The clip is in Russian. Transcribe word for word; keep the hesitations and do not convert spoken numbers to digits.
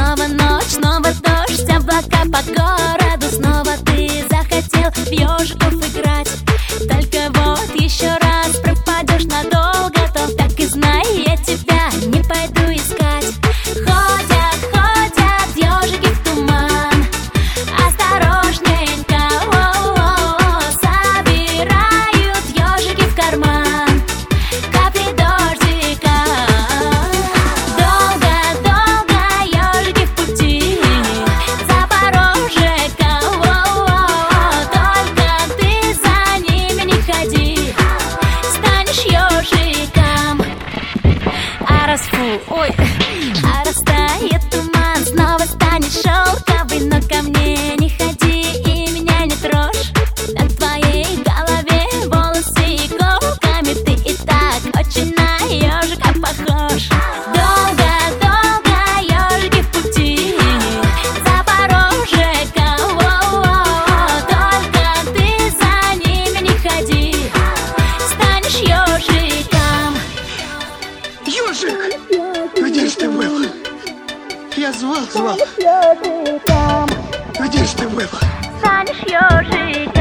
Снова ночь, снова дождь, облака по городу. Снова ты захотел в ежиков играть. Только вот еще раз пропадешь надолго, то так и знай, я тебя не пойду искать. Ходят, ходят ежики в туман, осторожненько, о-о-о, собирают ежики в карман капли дождика. Долго-долго ежики в пути, Запорожека, о-о-о, только ты за ними не ходи, станешь ежиком. А раз фу, ой, а растает туман, снова станет шелковый. Но ко мне не ходи и меня не трожь. На твоей голове волосы иголками, ты и так очень на ежика похож. Долго-долго ежики в пути, Запорожека, о-о-о, только ты за ними не ходи, станешь ежиком. Ёжик, где ж ты был? Я звал, звал. Где ж ты был? Станешь ежиком.